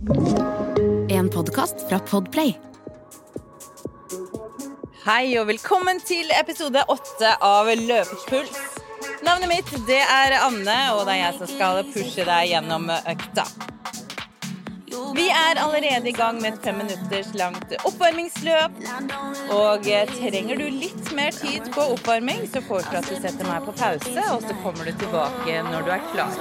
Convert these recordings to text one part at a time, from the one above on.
En podcast fra Podplay. Hei og velkommen til episode 8 av Løpepuls. Navnet mitt, det Anne, og det jeg som skal pushe deg gjennom økta. Vi allerede i gang med et 5 minutters langt oppvarmingsløp, og trenger du litt mer tid på oppvarming, så foreslår at du setter meg på pause, og så kommer du tilbake når du klar.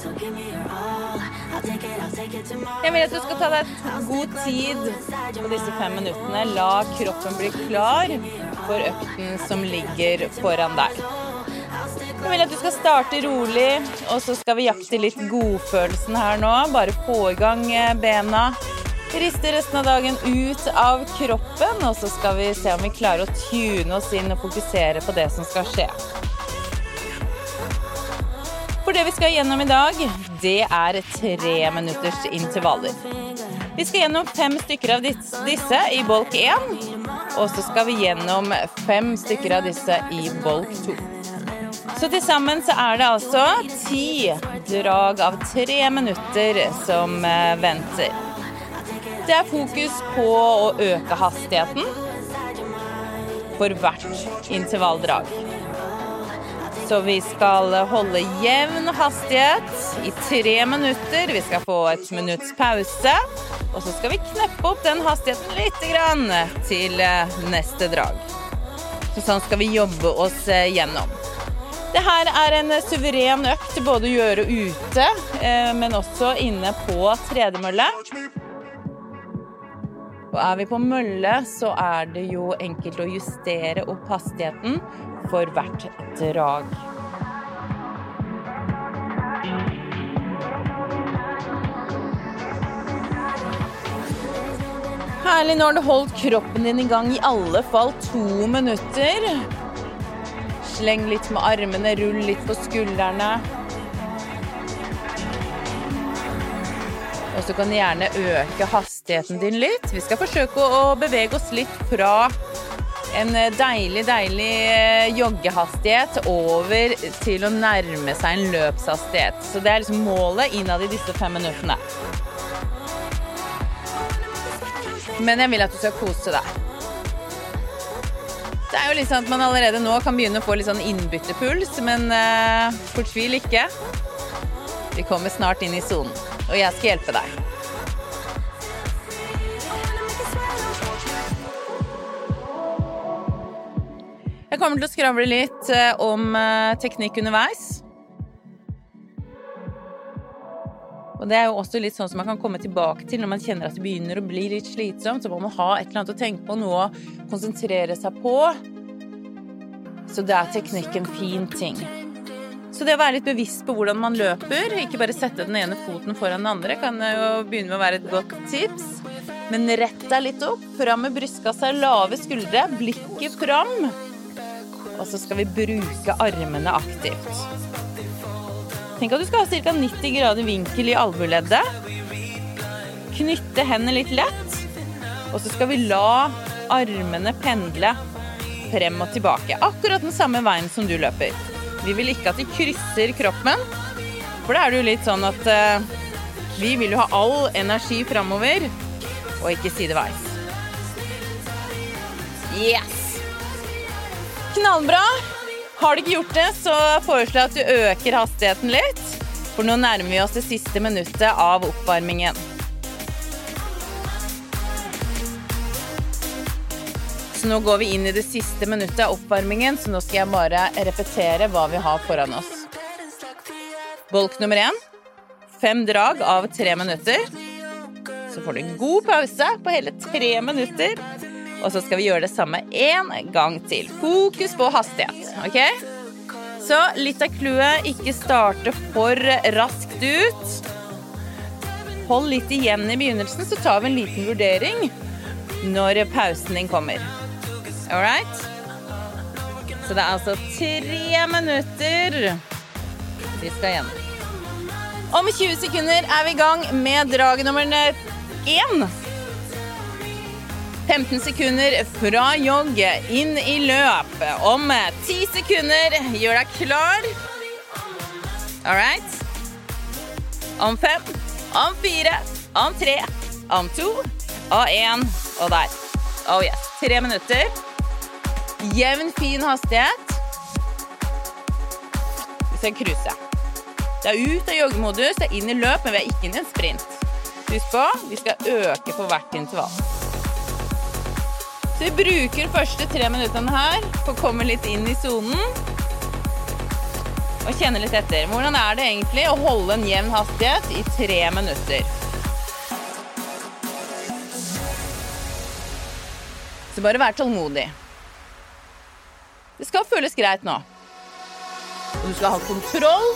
Jeg vil at du skal ta deg god tid på disse 5 minuttene. La kroppen bli klar for økten som ligger foran deg. Jeg vil at du skal starte rolig, og så skal vi jakte litt godfølelsen her nå. Bare få i gang bena. Riste resten av dagen ut av kroppen, og så skal vi se om vi klarer å tune oss inn og fokusere på det som skal skje. For det vi skal gjennom i dag, det 3 minutters intervaller. Vi skal gjennom 5 stykker av disse i bolk 1, og så skal vi gjennom 5 stykker av disse i bolk 2. Så til sammen så det altså 10 drag av 3 minutter som venter. Det fokus på å øke hastigheten for hvert intervalldrag. Så vi skal holde jevn hastighet i 3 minutter. Vi skal få 1 minutts pause, og så skal vi kneppe opp den hastigheten litt grann til neste drag. Så sånn skal vi jobbe oss gjennom. Det her en suveren økt både å gjøre ute, men også inne på tredemølle. Og vi på mølle, så det jo enkelt å justere opp hastigheten for hvert drag. Herlig, nå har du holdt kroppen din i gang i alle fall 2 minutter. Sleng litt med armene, rull litt på skuldrene. Og så kan du gjerne øke hastigheten din litt. Vi skal forsøke å bevege oss litt fra en deilig joggehastighet over til å nærme seg en løpshastighet. Så det liksom målet innad i disse 5 minuttene. Men jeg vil at du skal kose deg. Det jo litt sånn at man allerede nå kan begynne å få litt sånn innbyttepuls, men fortvil ikke. Vi kommer snart inn i zonen, og jeg skal hjelpe deg. Jeg kommer til å skravle litt om teknikk underveis. Og det jo også litt sånn som man kan komme tilbake til når man kjenner at det begynner å bli litt slitsomt, så må man ha et eller annet å tenke på, noe å konsentrere seg på. Så det teknikk en fin ting. Så det å være litt bevisst på hvordan man løper, ikke bare sette den ene foten foran den andre, kan jo begynne med å være et godt tips. Men rett deg litt opp, fram med brystkassa, lave skuldre, blikket fram. Og så skal vi bruke armene aktivt. Tenk at du skal ha ca. 90 grader vinkel i albueleddet. Knytte hendene litt lett. Og så skal vi la armene pendle frem og tilbake. Akkurat den samme veien som du løper. Vi vil ikke at de krysser kroppen. For det jo litt sånn at vi vil jo ha all energi fremover, og ikke sideveis. Yes! Knallbra! Har du ikke gjort det, så foreslår jeg at du øker hastigheten litt, for nå nærmer vi oss det siste minuttet av oppvarmingen. Så nå går vi inn i det siste minuttet av oppvarmingen, så nå skal jeg bare repetere hva vi har foran oss. Bolk nummer 1, 5 drag av 3 minutter. Så får du en god pause på hele 3 minutter. Og så skal vi gjøre det samme en gang til. Fokus på hastighet, ok? Så litt av clouet, ikke starte for raskt ut. Hold litt igjen i begynnelsen, så tar vi en liten vurdering når pausen din kommer. Alright? Så det altså 3 minutter vi skal gjennom. Om 20 sekunder vi i gang med drag nummer 1. 15 sekunder fra jogg inn i løp. Om 10 sekunder, gjør deg klar. Alright? Om 5, om 4, om 3, om 2, og 1, og der. Oh yes, 3 minutter. Jevn, fin hastighet. Vi skal cruise. Det er ut av joggemodus, det er inn i løp, men vi er ikke inn i en sprint. Husk på, vi skal øke på hvert intervall. Så vi bruker første 3 minuttene her for å komme litt inn i zonen og kjenne litt etter. Hvordan er det egentlig å holde en jevn hastighet i 3 minutter? Så bare vær tålmodig. Det skal føles greit nå. Og du skal ha kontroll.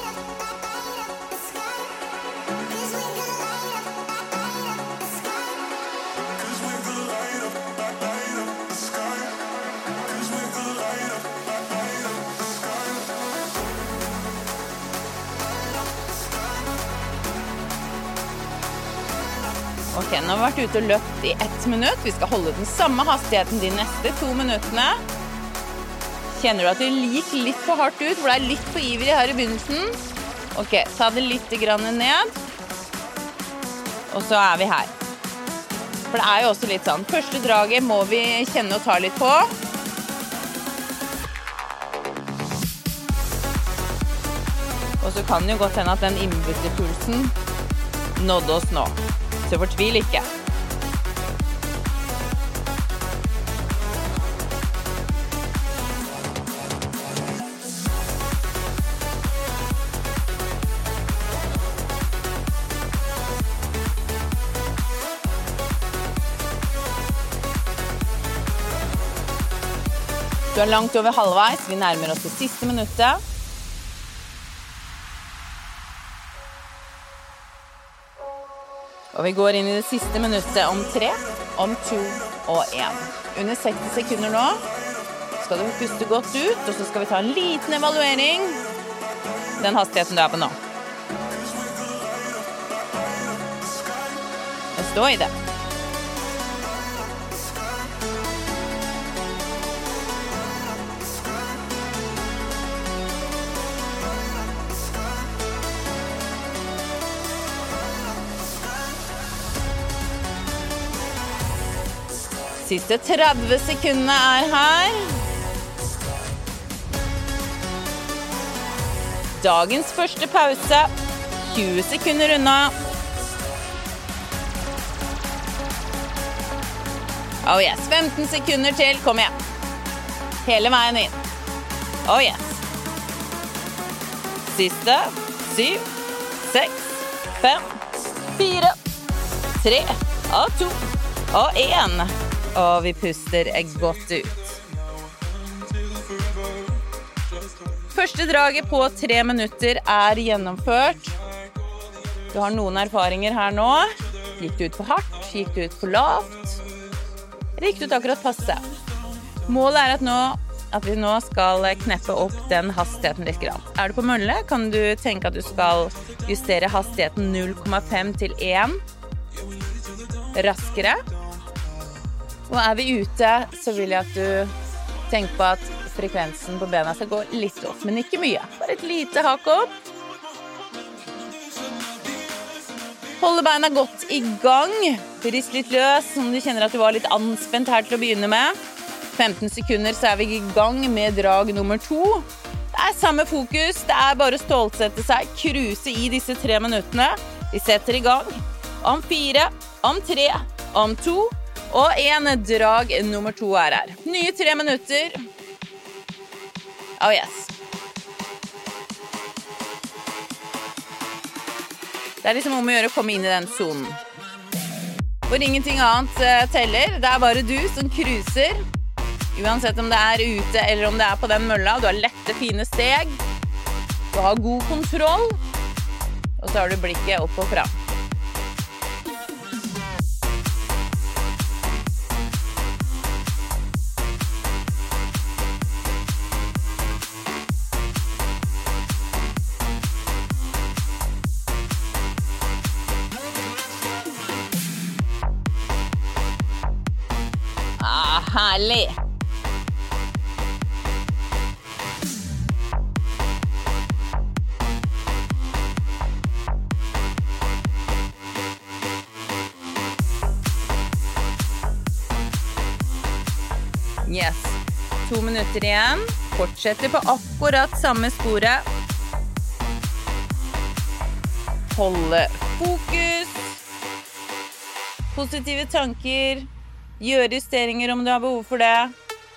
Ok, nå har vi vært ute og løpt i 1 minutt. Vi skal holde den samme hastigheten de neste 2 minuttene. Kjenner du at det gikk litt for hardt ut, for det er litt for ivrig her i begynnelsen? Ok, ta det litt grann ned. Og så er vi her. For det er jo også litt sånn, første draget må vi kjenne og ta litt på. Og så kan det jo godt hende at den innbytterpulsen nådde oss nå. Så fortvil ikke. Du er langt over halvveis. Vi nærmer oss det siste minuttet. Og vi går inn i det siste minuttet om 3, om 2 og 1. Under 60 sekunder nå skal du puste godt ut, og så skal vi ta en liten evaluering. Den hastigheten du er på nå. Stå i det. Siste 30 sekundene er her. Dagens første pause. 20 sekunder unna. Oh yes, 15 sekunder til. Kom igjen. Hele veien inn. Oh yes. Siste. 7, 6, 5, 4, 3, og 2, og 1. Og vi puster godt ut. Første draget på 3 minutter er gjennomført. Du har noen erfaringer her nå. Gikk du ut for hardt? Gikk du ut for lavt? Eller gikk du ut akkurat passe? Målet er at vi nå skal kneppe opp den hastigheten litt grann. Er du på mølle, kan du tenke at du skal justere hastigheten 0,5 til 1 raskere. Og er vi ute, så vil jeg at du tenker på at frekvensen på bena skal gå litt opp, men ikke mye. Bare et lite hakk opp. Holde beina godt i gang. Rist litt løs, om du kjenner at du var litt anspent her til å begynne med. 15 sekunder, så er vi i gang med drag nummer 2. Det er samme fokus, det er bare å stålsette seg, cruise i disse 3 minuttene. Vi setter i gang. Om 4, om 3, om 2, og 1 drag nummer 2 er her. Nye 3 minutter. Oh yes. Det er liksom om å gjøre å komme inn i den zonen. Hvor ingenting annet teller. Det er bare du som cruiser. Uansett om det er ute eller om det er på den mølla. Du har lette, fine steg. Du har god kontroll. Og så har du blikket opp og fram. Herlig! Yes. 2 minutter igjen. Fortsetter på akkurat samme sporet. Holde fokus. Positive tanker. Gjøre justeringer om du har behov for det.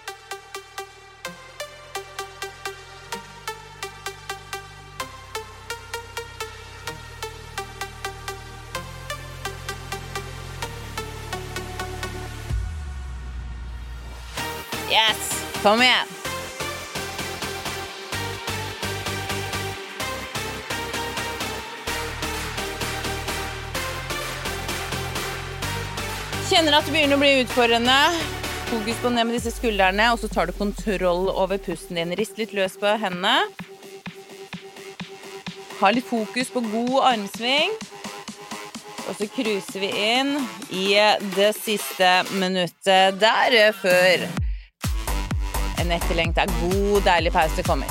Yes, kom igjen. Kjenner at det begynner å bli utfordrende. Fokus på ned med disse skuldrene, og så tar du kontroll over pusten din. Rist litt løs på hendene. Ha litt fokus på god armsving. Og så cruiser vi inn i det siste minuttet der før en etterlengtet god, deilig pause kommer.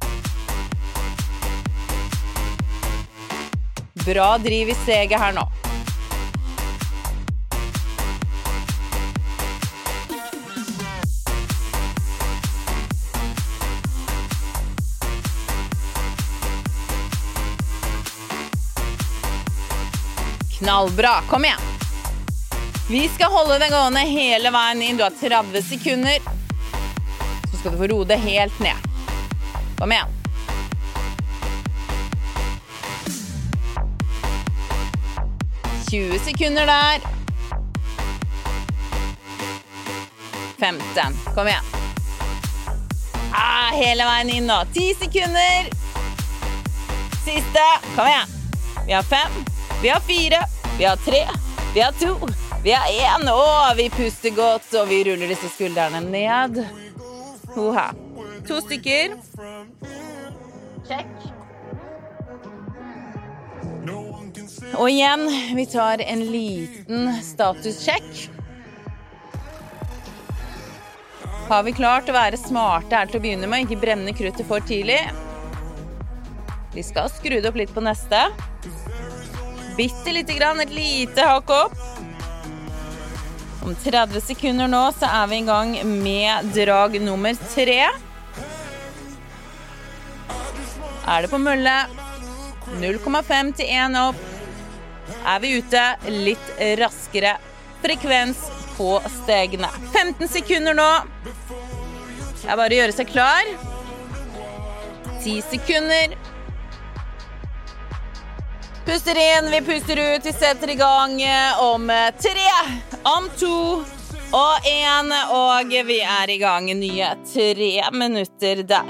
Bra driv i steget her nå. Knallbra, kom igjen. Vi skal holde det gående hele veien inn. Du har 30 sekunder. Så skal du få roe det helt ned. Kom igjen. «20 sekunder der. 15. Kom igjen. Hele veien inn nå. 10 sekunder. Siste. Kom igjen. Vi har 5. Vi har 4, vi har 3, vi har 2, vi har 1, og vi puster godt, og vi ruller disse skuldrene ned. Oha. 2 stykker. Check. Og igjen, vi tar en liten statuscheck. Har vi klart å være smarte her til å begynne med, ikke brenne kruttet for tidlig? Vi skal skru det opp litt på neste. Bitte lite grann, et lite hakk opp. Om 30 sekunder nå så er vi i gang med drag nummer 3. Er det på mølle? 0,5 til 1 opp. Er vi ute litt raskere frekvens på stegene. 15 sekunder nå. Det er bare å gjøre seg klar. 10 sekunder. Puster inn, vi puster ut, vi setter i gang om 3, om 2 og 1, og vi er i gang nye 3 minutter der.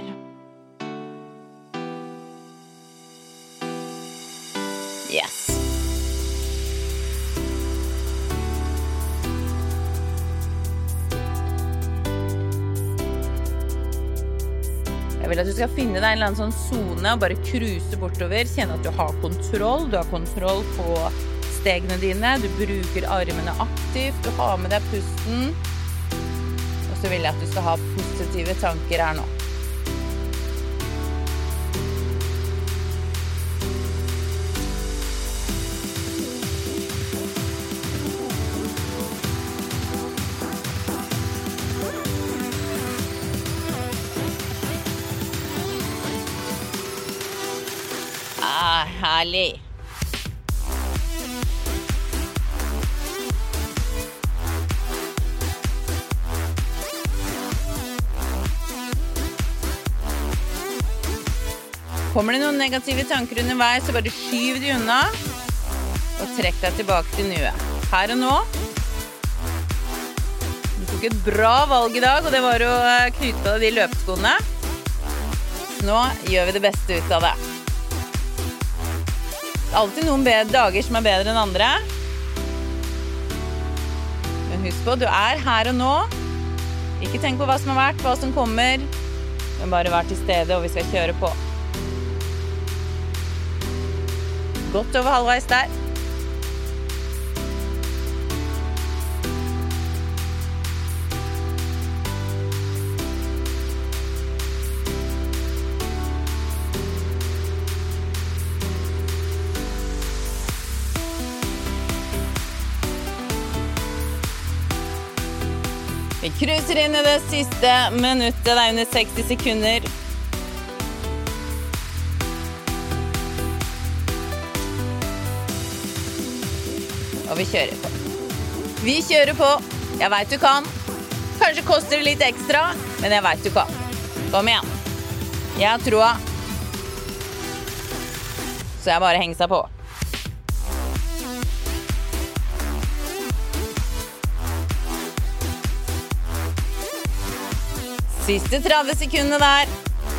Yes. Jeg vil at du skal finne deg en eller annen sånn zone og bare cruise bortover. Kjenne at du har kontroll. Du har kontroll på stegene dine. Du bruker armene aktivt. Du har med deg pusten. Og så vil jeg at du skal ha positive tanker her nå. Herlig. Kommer det noen negative tanker underveis, så bare skyv de unna og trekk deg tilbake til nuet. Her og nå. Du tok et bra valg i dag, og det var å knyte på deg de løpeskoene. Nå gjør vi det beste ut av det. Det er alltid noen dager som er bedre enn andre. Men husk på, du er her og nå. Ikke tenk på hva som har vært, hva som kommer. Men bare vær til stede, og vi skal kjøre på. Godt over halvveis der. Vi cruiser inn I det siste minuttet, det under 60 sekunder. Og vi kjører på. Vi kjører på. Jeg vet du kan. Kanskje koster det litt ekstra, men jeg vet du kan. Kom igjen. Jeg har troa. Så jeg bare henger seg på. Siste 30 sekunder der.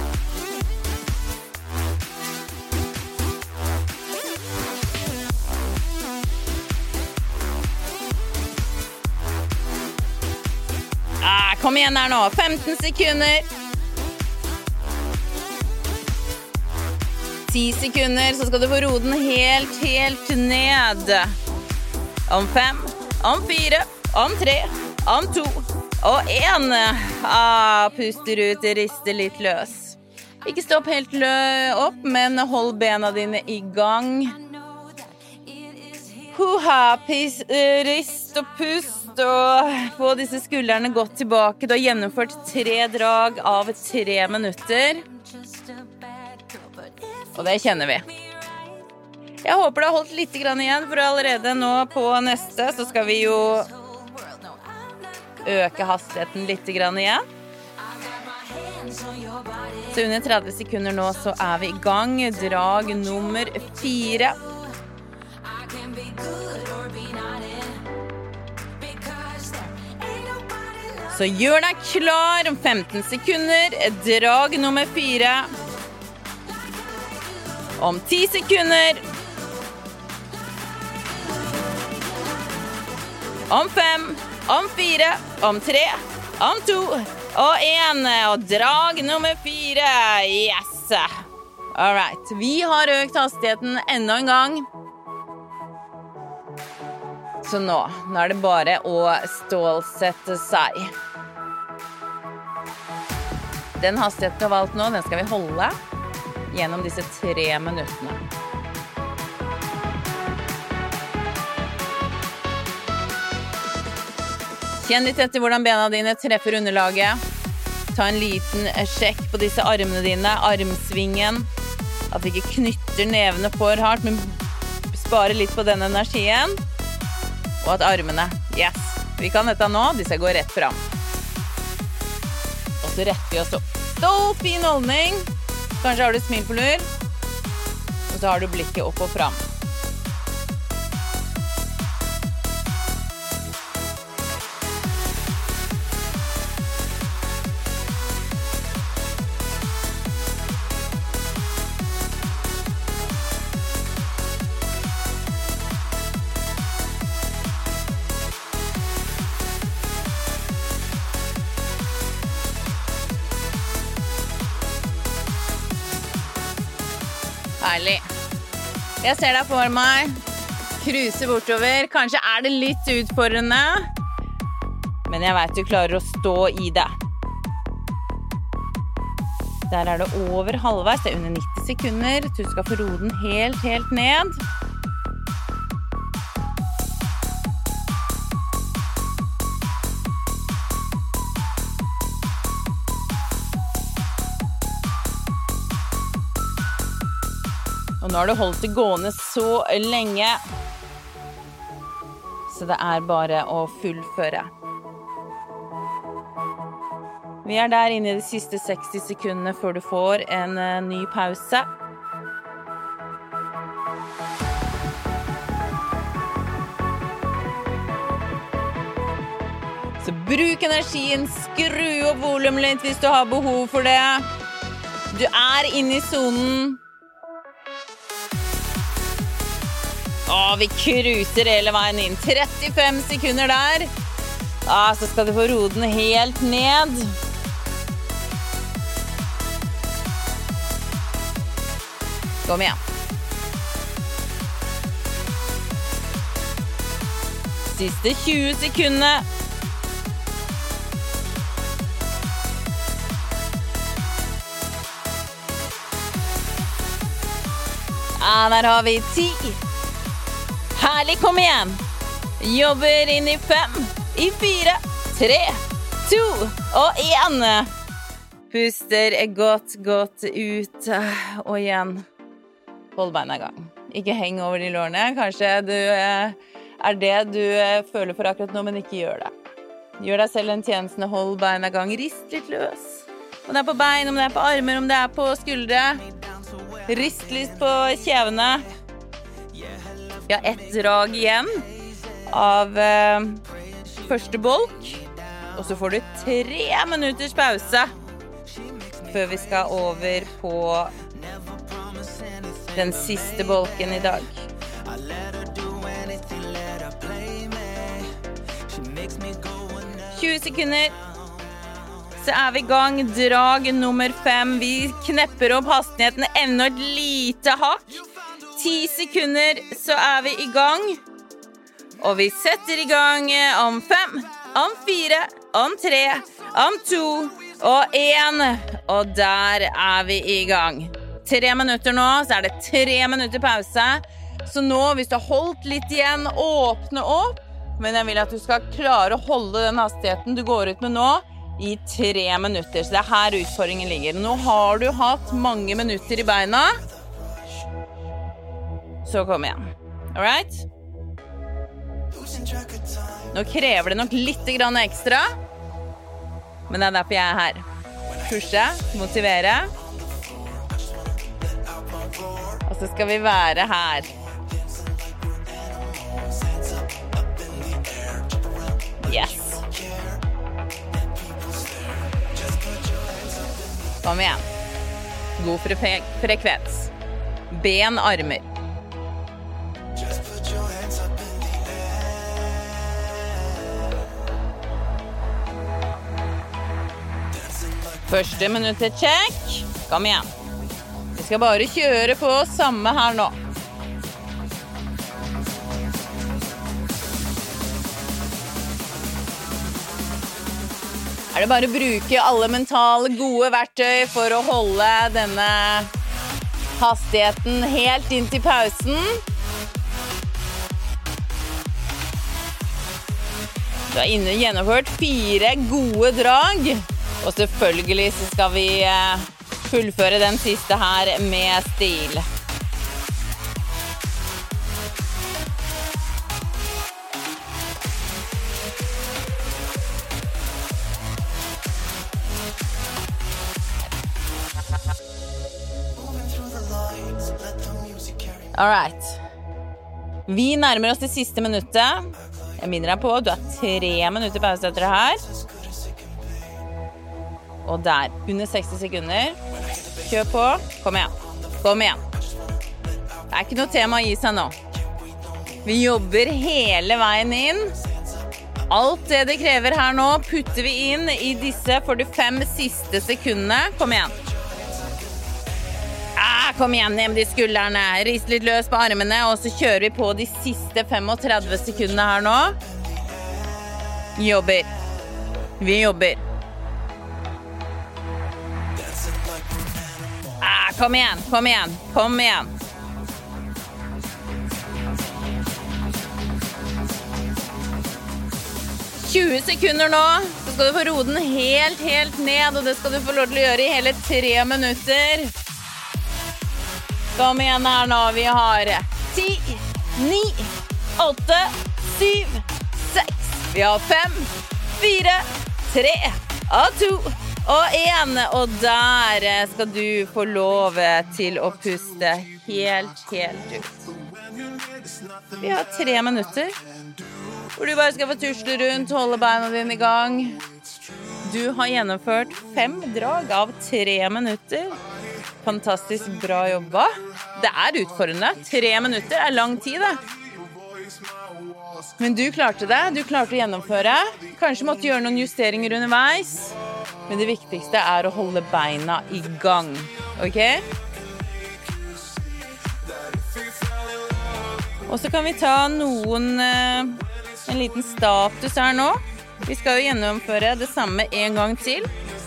Kom igjen her nå. 15 sekunder. 10 sekunder, så skal du få roden helt ned. Om 5, om 4, om 3, om 2 og 1. Puster ut, rister litt løs. Ikke stopp helt opp, men hold bena dine I gang. Rist og pust. Og få disse skuldrene godt tilbake. Du har gjennomført 3 drag av 3 minutter. Og det kjenner vi. Jeg håper du har holdt litt igjen, for allerede nå på neste så skal vi jo øke hastigheten litt igjen. Så under 30 sekunder nå så vi I gang. Drag nummer 4. Så gjør deg klar om 15 sekunder. Drag nummer 4. Om 10 sekunder. Om 5, om 4, om 3, om 2 og 1. Og drag nummer 4. Yes! Alright, vi har økt hastigheten enda en gang. Så nå det bare å stålsette seg. Den hastigheten du har valgt nå, den skal vi holde gjennom disse 3 minuttene. Kjenn litt etter hvordan bena dine treffer underlaget. Ta en liten sjekk på disse armene dine, armsvingen. At du ikke knytter nevene for hardt, men sparer litt på den energien. Og at armene, yes, vi kan dette nå, de skal gå rett fram. Og så retter vi oss opp. Stå, fin holdning. Kanskje har du smil på lur. Og så har du blikket opp og fram. Herlig. Jeg ser deg for meg. Cruise bortover. Kanskje det litt utfordrende. Men jeg vet du klarer å stå I det. Der det over halvveis. Det under 90 sekunder. Du skal få roden helt ned. Og nå har du holdt det gående så lenge. Så det bare å fullføre. Vi der inne I de siste 60 sekundene før du får en ny pause. Så bruk energien, skru opp volum litt hvis du har behov for det. Du inne I zonen. Vi cruiser hele veien inn. 35 sekunder der. Så skal du få roden helt ned. Kom igjen. Siste 20 sekundene. Der har vi 10. Herlig, kom igjen. Jobber inn I 5, I 4, 3, 2 og 1. Puster godt ut, og igjen. Hold beina I gang. Ikke heng over de lårene. Kanskje du det du føler for akkurat nå, men ikke gjør det. Gjør deg selv en tjeneste, hold beina I gang. Rist litt løs. Om det på bein, om det på armer, om det på skuldre. Rist litt på kjevene. Vi har ett drag igjen av første bolk. Og så får du 3 minutters pause før vi skal over på den siste bolken I dag. 20 sekunder, så vi I gang. Drag nummer 5. Vi knepper opp hastigheten enda et lite hakk. 10 sekunder, så vi I gang. Og vi setter I gang om 5, om 4, om 3, om 2 og 1. Og der vi I gang. 3 minutter nå, så det 3 minutter pause. Så nå, hvis du har holdt litt igjen, åpne opp. Men jeg vil at du skal klare å holde den hastigheten du går ut med nå I 3 minutter. Så det her utfordringen ligger. Nå har du hatt mange minutter I beina. Så kom igjen. Alright? Nå krever det nok litt grann ekstra. Men det derfor jeg her. Pushe, motivere. Og så skal vi være her. Yes. Kom igjen. God frekvens. Ben, armer. Første minuttet check. Kom igjen. Vi skal bare kjøre på samme her nå. Det bare å bruke alle mentale gode verktøy for å holde denne hastigheten helt inn til pausen. Du har gjennomført 4 gode drag. Og selvfølgelig så skal vi fullføre den siste her med stil. Alright. Vi nærmer oss det siste minuttet. Jeg minner deg på, du har 3 minutter pause etter det her. Og der, under 60 sekunder. Kjør på. Kom igjen. Kom igjen. Det ikke noe tema å gi seg nå. Vi jobber hele veien inn. Alt det krever her nå, putter vi inn I disse 45 siste sekundene. Kom igjen. Kom igjen, ned med de skuldrene. Rist litt løs på armene, og så kjører vi på de siste 35 sekundene her nå. Jobber. Vi jobber. Kom igjen, kom igjen, kom igjen. «20 sekunder nå, så skal du få roe den helt ned, og det skal du få lov til å gjøre I hele 3 minutter. Kom igjen her nå, vi har 10, 9, 8, 7, 6. Vi har 5, 4, 3, og 2, og 1. Og der skal du få lov til å puste helt ut. Vi har 3 minutter, hvor du bare skal få tusle rundt, holde beina dine I gang. Du har gjennomført 5 drag av 3 minutter. Fantastisk bra jobba. Det utfordrende. 3 minutter lang tid, det. Men du klarte det. Du klarte å gjennomføre. Kanskje måtte gjøre noen justeringer underveis. Men det viktigste å holde beina I gang. Ok? Og så kan vi ta en liten status her nå. Vi skal jo gjennomføre det samme en gang til.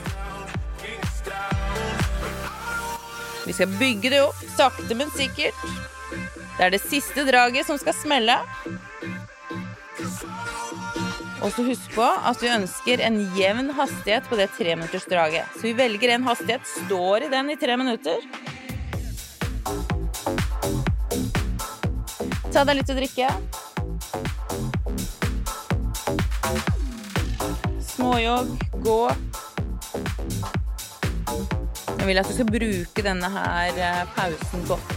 Vi skal bygge det opp, sakte men sikkert. Det det siste draget som skal smelle. Og så husk på at vi ønsker en jevn hastighet på det 3-minuttersdraget. Så vi velger en hastighet, står i den i 3 minutter. Ta deg litt å drikke. Småjogg, gå. Jeg vil at du skal bruke denne her pausen godt.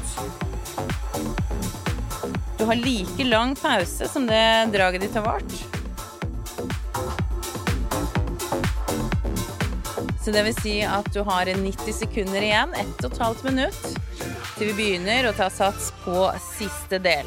Du har like lang pause som det draget ditt har vart. Så det vil si at du har 90 sekunder igjen, 1,5 minutt, til vi begynner å ta sats på siste del.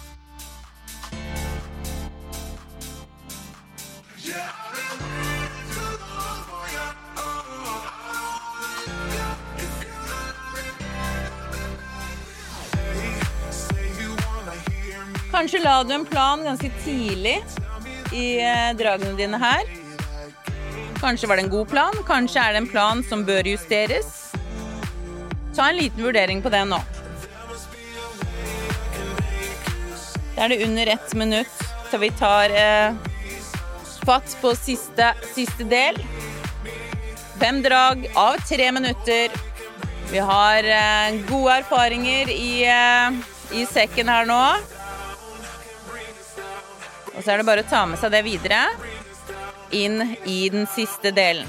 Kanskje la du en plan ganske tidlig i dragene dine her. Kanskje var det en god plan, kanskje det en plan som bør justeres. Ta en liten vurdering på det nå. Da det under 1 minutt, så vi tar fatt på siste del. 5 drag av 3 minutter. Vi har gode erfaringer i sekken her nå. Og så det bare å ta med seg det videre inn i den siste delen.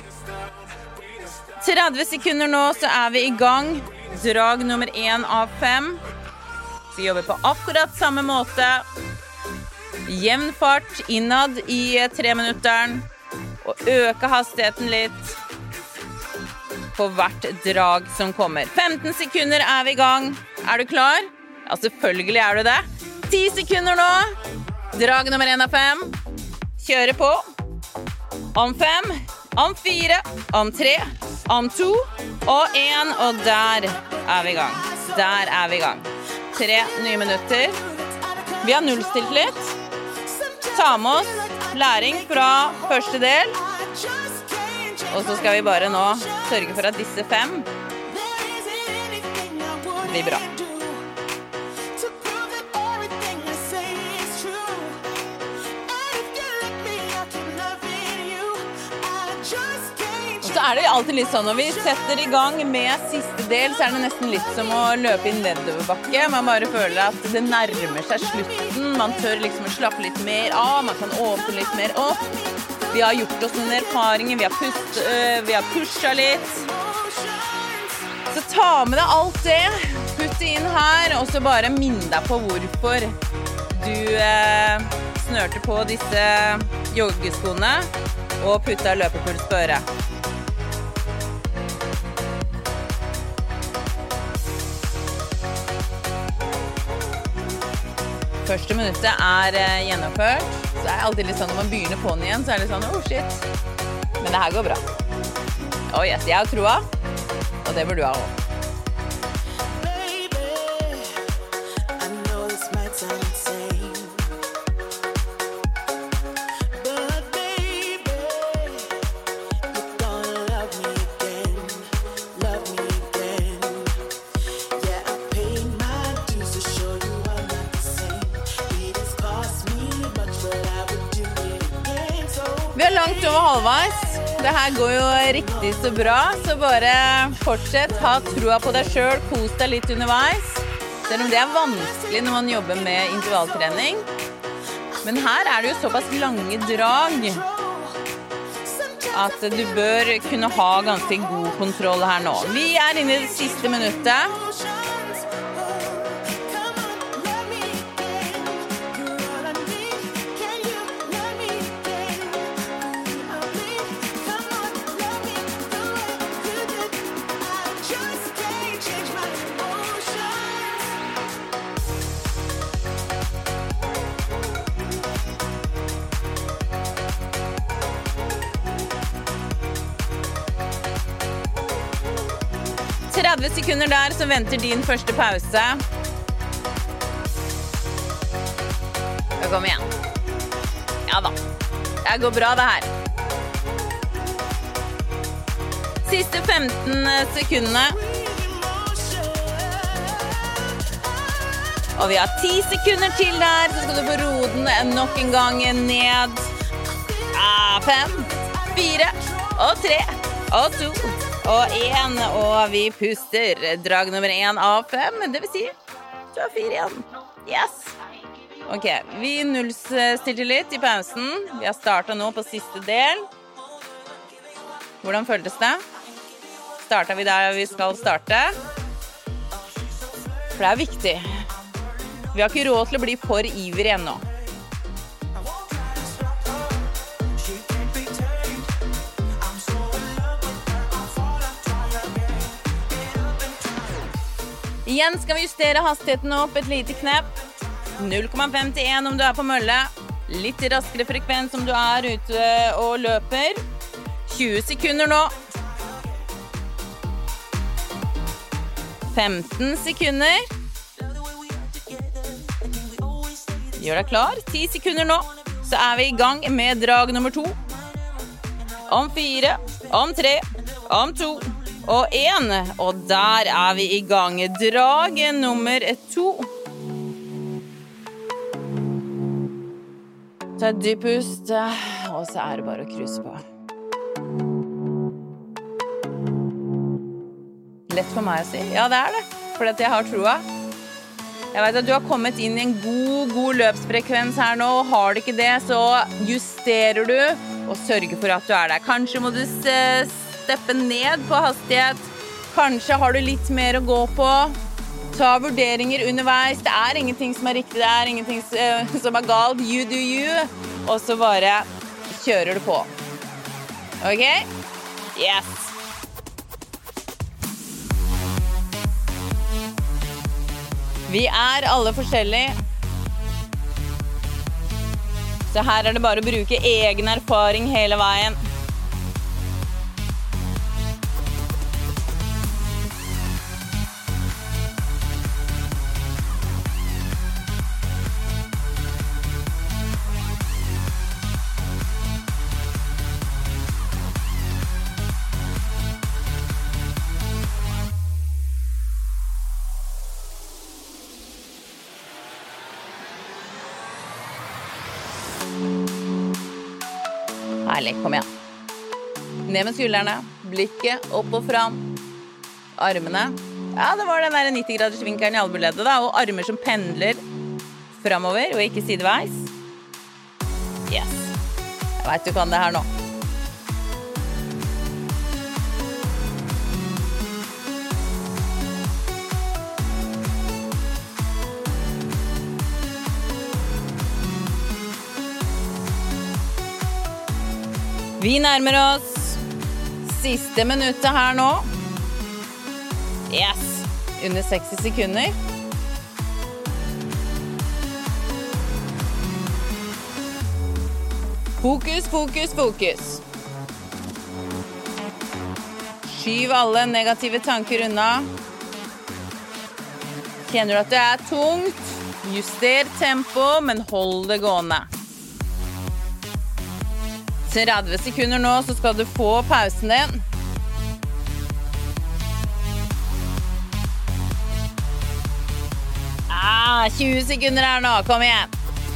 30 sekunder nå, så vi i gang. Drag nummer 1 av 5. Så vi jobber på akkurat samme måte. Jevn fart innad i 3-minutteren. Og øke hastigheten litt på hvert drag som kommer. 15 sekunder vi i gang. Du klar? Ja, selvfølgelig du det. 10 sekunder nå. Drag nummer 1 av 5. Kjøre på. Om 5, om 4, om 3, om 2 og 1. Og der vi i gang. Der vi i gang. 3 nye minutter. Vi har nullstilt litt. Ta med oss læring fra første del. Og så skal vi bare nå sørge for at disse 5 blir bra. Så det alltid litt sånn, når vi setter i gang med siste del, så det nesten litt som å løpe inn nedoverbakke. Man bare føler at det nærmer seg slutten. Man tør liksom å slappe litt mer av, man kan åpne litt mer opp. Vi har gjort oss noen erfaringer, vi har pushet litt. Så ta med deg alt det, putt det inn her, og så bare minn deg på hvorfor du snørte på disse joggeskoene og putta løpepuls på øret. Første minuttet gjennomført. Så det alltid litt sånn, når man begynner på den igjen, så det litt sånn, shit. Men det her går bra. Yes, jeg har troa, og det bør du ha også. Vi langt over halvveis. Det her går jo riktig så bra, så bare fortsett, ha troa på deg selv, kos deg litt underveis. Selv om det vanskelig når man jobber med intervalltrening. Men her det jo såpass lange drag at du bør kunne ha ganske god kontroll her nå. Vi inne i det siste minuttet. – 30 sekunder der, så venter din første pause. Kom igjen. Ja da. Det går bra det her. Siste 15 sekundene. Og vi har 10 sekunder til der, så skal du få roe den nok en gang ned. 5, 4, og 3, og 2, og 1. Og vi puster. Drag nummer 1 av 5, det vil si, du har 4 igjen. Yes! Ok, vi nullstilte litt i pausen. Vi har startet nå på siste del. Hvordan føltes det? Startet vi der vi skal starte? For det er viktig. Vi har ikke råd til å bli for ivrig ennå. Igjen skal vi justere hastigheten opp et lite knepp. 0,5 til 1 om du er på mølle. Litt raskere frekvens om du er ute og løper. 20 sekunder nå. 15 sekunder. Gjør deg klar. 10 sekunder nå. Så er vi i gang med drag nummer 2. Om 4, om 3, om 2 og 1. Og der er vi i gang. Drag nummer 2. Ta et dyp pust, og så er det bare å cruise på. Lett for meg å si. Ja, det er det. Fordi at jeg har troa. Jeg vet at du har kommet inn i en god løpsfrekvens her nå. Har du ikke det, så justerer du og sørger for at du er der. Kanskje må du steppe ned på hastighet. Kanskje har du litt mer å gå på. Ta vurderinger underveis. Det er ingenting som er riktig, det er ingenting som er galt. You do you. Og så bare kjører du på. Ok? Yes. Vi er alle forskjellige. Så her er det bare å bruke egen erfaring hele veien. Herlig, kom igjen. Ned med skuldrene, blikket opp og fram. Armene. Ja, det var den der 90-graders vinkelen i albueleddet da, og armer som pendler fremover og ikke sideveis. Yes. Jeg vet du kan det her nå. Vi nærmer oss siste minuttet her nå. Yes, under 60 sekunder. Fokus, fokus, fokus. Skyv alle negative tanker unna. Kjenner du at det er tungt? Juster tempo, men hold det gående. 30 sekunder nå, så skal du få pausen din. Ah, 20 sekunder her nå, kom igjen.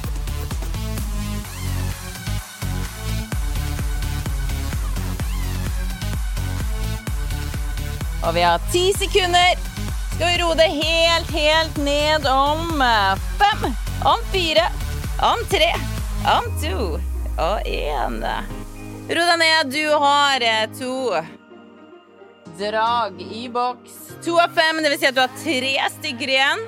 Og vi har 10 sekunder. Skal vi roe det helt ned om 5, om 4, om 3, om 2 og 1. Ro deg ned, du har 2 drag i boks. 2 av 5, det vil si at du har 3 stykker igjen.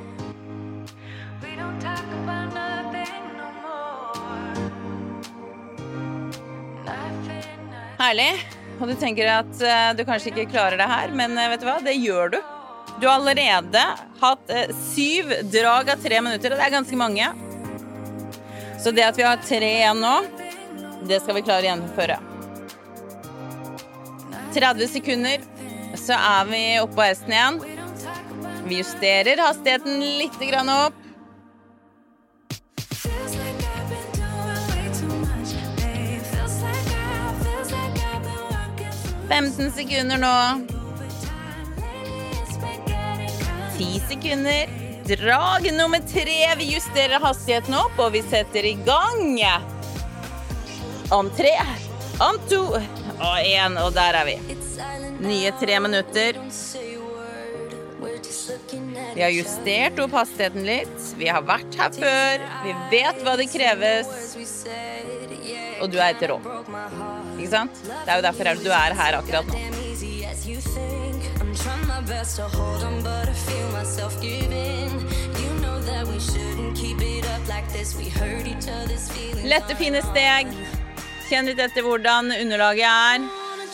Herlig. Og du tenker at du kanskje ikke klarer det her, men vet du hva? Det gjør du. Du har allerede hatt 7 drag av 3 minutter, og det er ganske mange. Så det at vi har 3 igjen nå, det skal vi klare å gjennomføre. 30 sekunder, så er vi oppe på hesten igjen. Vi justerer hastigheten litt grann opp. «15 sekunder nå. 10 sekunder. Drag nummer 3, vi justerer hastigheten opp, og vi setter i gang. Om 3, om 2, og 1, og der vi. Nye 3 minutter. Vi har justert opp hastigheten litt. Vi har vært her før. Vi vet hva det kreves. Og du etter rå. Ikke sant? Det jo derfor du her akkurat nå. Lette, fine steg. Kjenn litt etter hvordan underlaget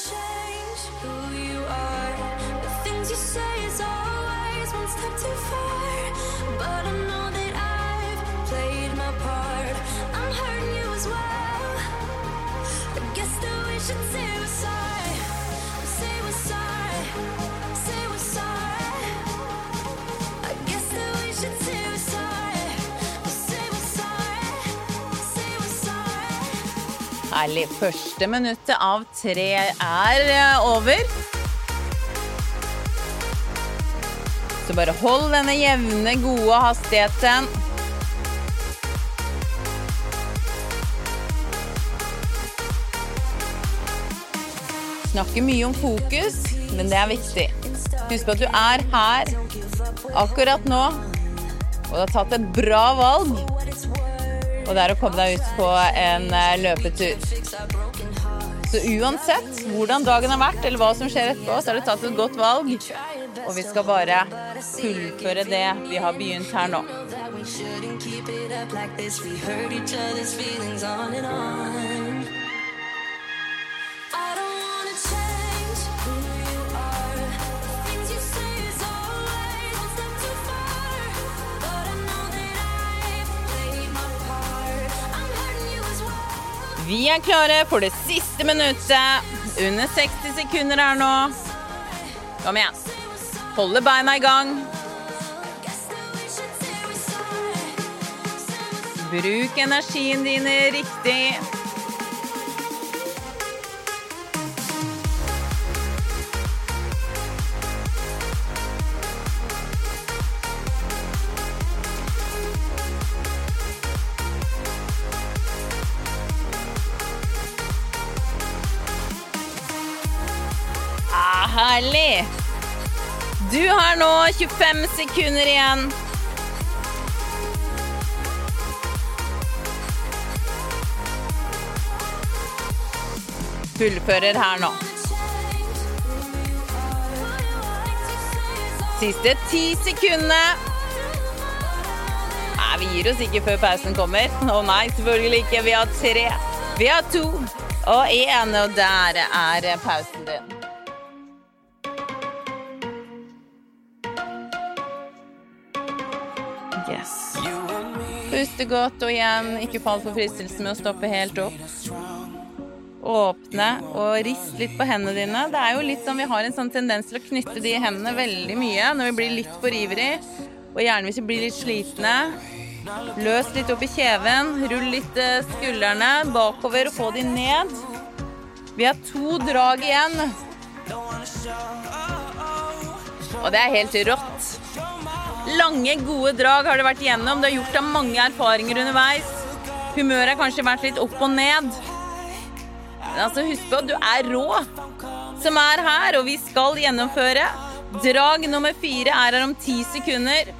Herlig. Første minuttet av 3 over. Så bare hold denne jevne, gode hastigheten. Snakker mye om fokus, men det viktig. Husk på at du her akkurat nå, og du har tatt et bra valg. Og det å komme deg ut på en løpetur. Så uansett hvordan dagen har vært, eller hva som skjer etterpå, så har du tatt et godt valg. Og vi skal bare fullføre det vi har begynt her nå. Vi klare for det siste minuttet. Under 60 sekunder her nå. Kom igjen. Holde beina i gang. Bruk energien dine riktig. Herlig! Du har nå 25 sekunder igjen. Fullfører her nå. Siste 10 sekundene. Nei, vi gir oss ikke før pausen kommer. Å nei, selvfølgelig ikke. Vi har 3, vi har 2 og 1, og der pausen din. Yes. Puste godt og igjen, ikke fall for fristelsen med å stoppe helt opp. Åpne og rist litt på hendene dine. Det jo litt som vi har en sånn tendens til å knytte de hendene veldig mye når vi blir litt for ivrig, og gjerne hvis vi blir litt slitne. Løs litt opp i kjeven, rull litt skuldrene bakover og få de ned. Vi har 2 drag igjen. Og det helt rått. Lange, gode drag har du vært igjennom. Du har gjort deg mange erfaringer underveis. Humøret har kanskje vært litt opp og ned. Men altså, husk på at du rå som her, og vi skal gjennomføre. Drag nummer 4 her om 10 sekunder.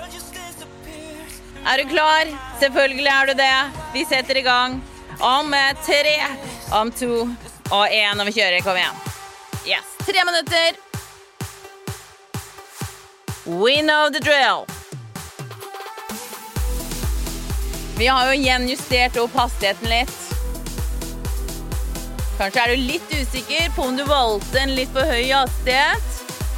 Du klar? Selvfølgelig du det. Vi setter i gang. Om 3, om 2 og 1, og vi kjører. Kom igjen. Yes, 3 minutter. We know the drill. Vi har jo gjenjustert opp hastigheten litt. Kanskje du litt usikker på om du valgte en litt for høy hastighet.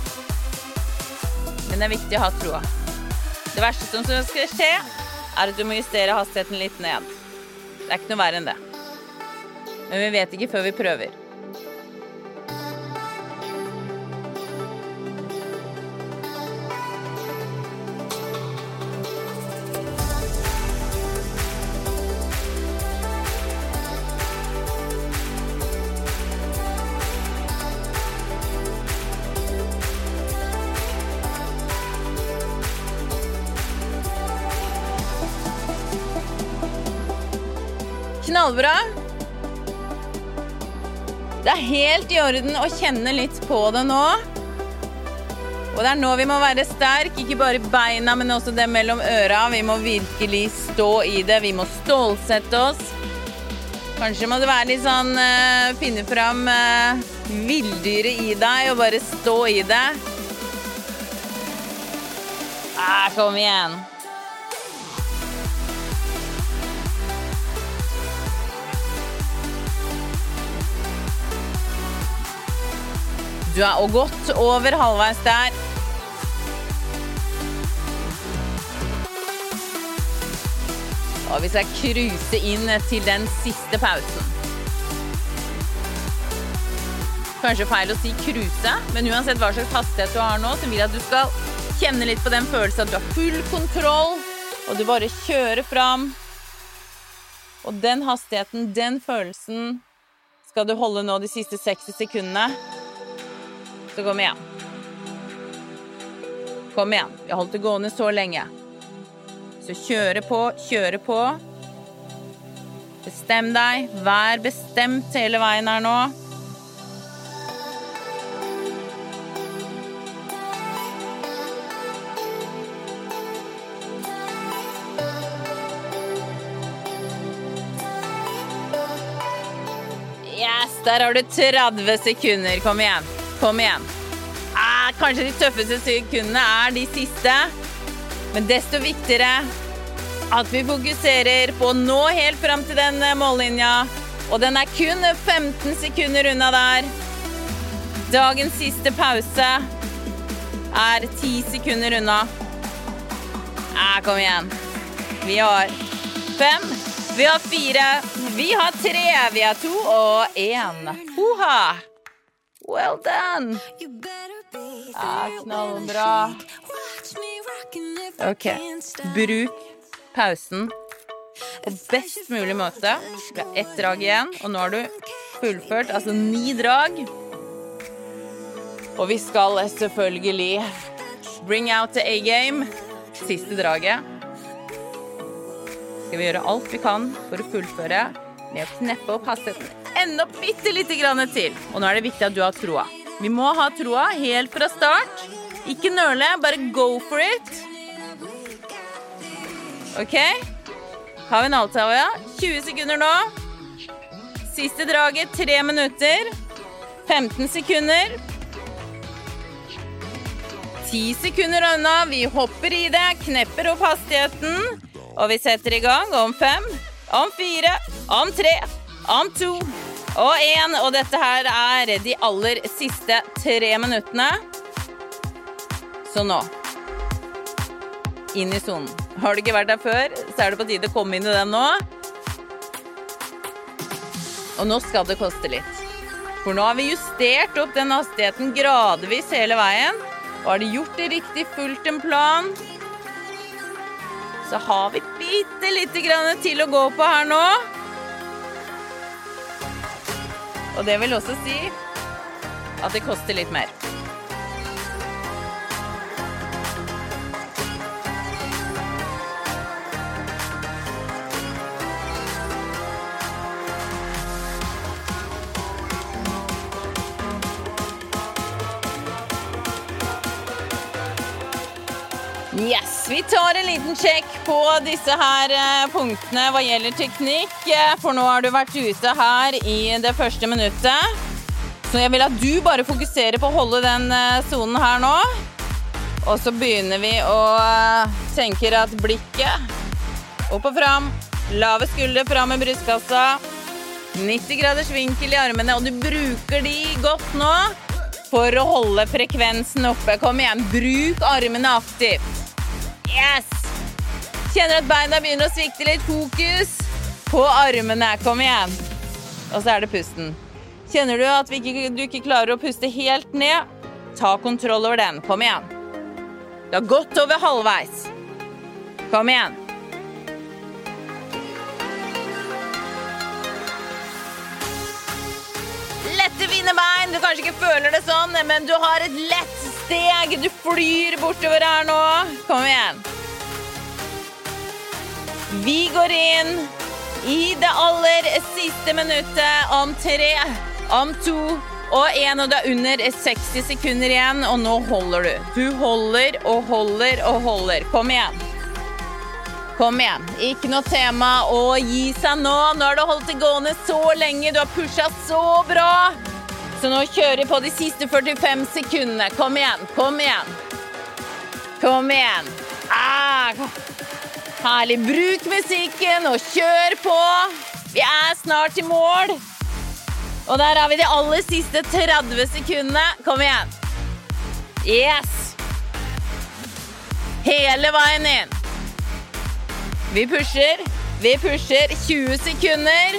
Men det viktig å ha troa. Det verste som skal skje at du må justere hastigheten litt ned. Det ikke noe verre enn det. Men vi vet ikke før vi prøver. knallbra. Det helt I orden å kjenne litt på det nå. Og det nå vi må være sterk, ikke bare I beina, men også det mellom øra. Vi må virkelig stå I det. Vi må stålsette oss. Kanskje må det være litt sånn, finne fram villdyret I deg, og bare stå I det. Kom igjen. Du og godt over halvveis der. Og vi skal kruse inn til den siste pausen. Kanskje feil å si kruse, men uansett hva slags hastighet du har nå, så vil jeg at du skal kjenne litt på den følelsen at du har full kontroll, og du bare kjører fram. Og den hastigheten, den følelsen, skal du holde nå de siste 60 sekundene. Så kom igjen. Kom igjen. Vi har holdt det gående så lenge. Så kjøre på. Bestem deg. Vær bestemt hele veien her nå. Yes, der har du 30 sekunder. Kom igjen. Kanskje de tøffeste sekundene de siste, men desto viktigere at vi fokuserer på å nå helt frem til den mållinja, og den kun 15 sekunder unna der. Dagens siste pause 10 sekunder unna. Kom igjen. Vi har 5, vi har 4, vi har 3, vi har 2 og 1. Hoha! Well done! Knallbra. Ok, bruk pausen på best mulig måte. Vi har 1 drag igjen, og nå har du fullført, altså 9 drag. Og vi skal selvfølgelig bring out the A-game, siste draget. Skal vi gjøre alt vi kan for å fullføre med å kneppe opp hastigheten enda bitte litt grann til. Og nå det viktig at du har troa. Vi må ha troa helt fra start. Ikke nøle, bare go for it. Ok? Har vi en avtale? 20 sekunder nå. Siste draget, 3 minutter. 15 sekunder. 10 sekunder unna. Vi hopper I det, knepper opp hastigheten. Og vi setter I gang om 5, om 4, om 3, om 2 og 1. Og dette her de aller siste 3 minuttene. Så nå. Inn I zonen. Har du ikke vært der før, så det på tide å komme inn I den nå. Og nå skal det koste litt. For nå har vi justert opp den hastigheten gradvis hele veien. Og har de gjort det riktig, fulgt en plan, så har vi bitte litt grann til å gå på her nå. Og det vil også si at det koster litt mer. Yes, vi tar en liten sjekk på disse her punktene hva gjelder teknikk, for nå har du vært ute her I det første minuttet. Så jeg vil at du bare fokuserer på å holde den zonen her nå. Og så begynner vi å tenke at blikket opp og fram, lave skuldre fram med brystkassa, 90 graders vinkel I armene, og du bruker de godt nå for å holde frekvensen oppe. Kom igjen, bruk armene aktivt. Yes! Kjenner at beina begynner å svikte litt, fokus på armene. Kom igjen. Og så det pusten. Kjenner du at du ikke klarer å puste helt ned? Ta kontroll over den. Kom igjen. Du har gått over halvveis. Kom igjen. Lette fine bein. Du kanskje ikke føler det sånn, men du har et lett steg. Du flyr bortover her nå. Kom igjen. Vi går inn I det aller siste minuttet, om 3, om 2 og 1, og det under 60 sekunder igjen, og nå holder du. Du holder og holder og holder. Kom igjen. Kom igjen. Ikke noe tema å gi seg nå. Nå har du holdt det gående så lenge. Du har pushet så bra. Så nå kjører vi på de siste 45 sekundene. Kom igjen. Kom igjen. Kom igjen. Herlig. Bruk musikken og kjør på. Vi snart I mål. Og der har vi de aller siste 30 sekundene. Kom igjen. Yes. Hele veien inn. Vi pusher 20 sekunder.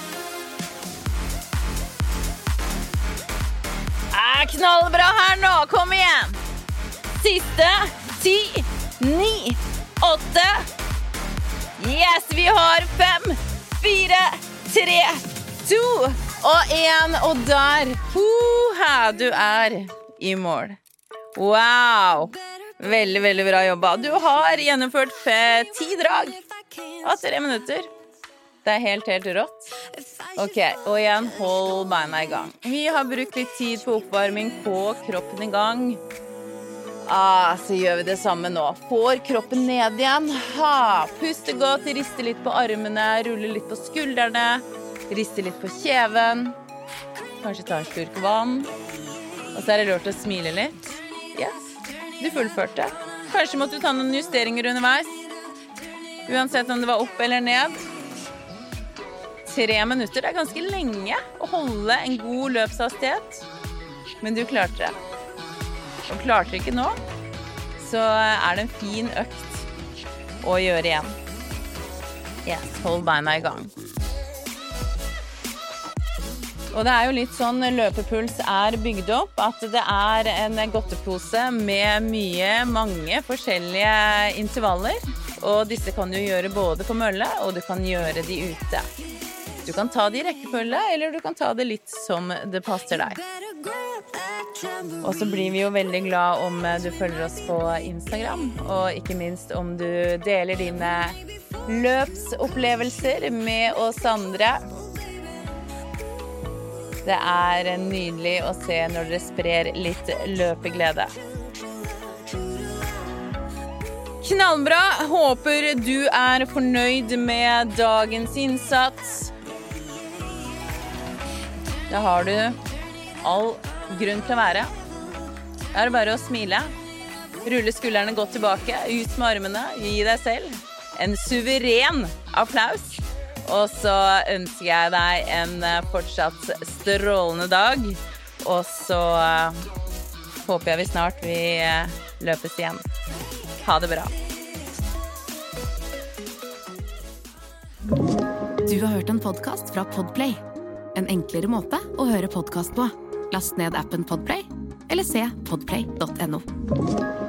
Knallbra her nå, kom igjen. Siste 10, 9, 8. Yes, vi har 5, 4, 3, 2 og 1, og der. Du I mål. Wow. Veldig, veldig bra jobbet. Du har gjennomført 10 drag av 3 minutter. Det helt rått. Ok, og igjen, hold beina I gang. Vi har brukt litt tid på oppvarming, få kroppen I gang. Så gjør vi det samme nå. Får kroppen ned igjen. Puste godt, riste litt på armene, rulle litt på skuldrene, riste litt på kjeven. Kanskje ta en slurk vann. Og så det lurt å smile litt. Yes. Du fullførte. Kanskje måtte du ta noen justeringer underveis. Uansett om det var opp eller ned. 3 minutter, det ganske lenge å holde en god løpshastighet. Men du klarte det. Og klarte det ikke nå, så det en fin økt å gjøre igjen. Yes, hold beina I gang. Og det jo litt sånn løpepuls bygd opp, at det en godtepose med mange forskjellige intervaller. Og disse kan du gjøre både på mølle, og du kan gjøre de ute. Du kan ta de I rekkefølge, eller du kan ta det litt som det passer deg. Og så blir vi jo veldig glad om du følger oss på Instagram, og ikke minst om du deler dine løpsopplevelser med oss andre. Det nydelig å se når dere sprer litt løpeglede. Knallbra! Håper du fornøyd med dagens innsats. Det har du all grunn til å være. Det det bare å smile. Rulle skuldrene godt tilbake, ut med armene, gi deg selv en suveren applaus. Og så ønsker jeg deg en fortsatt strålende dag. Og så håper jeg vi snart løpes igjen. Ha det bra. Du har hørt en podcast fra Podplay. En enklere måte å høre podcast på. Last ned appen Podplay, eller se podplay.no.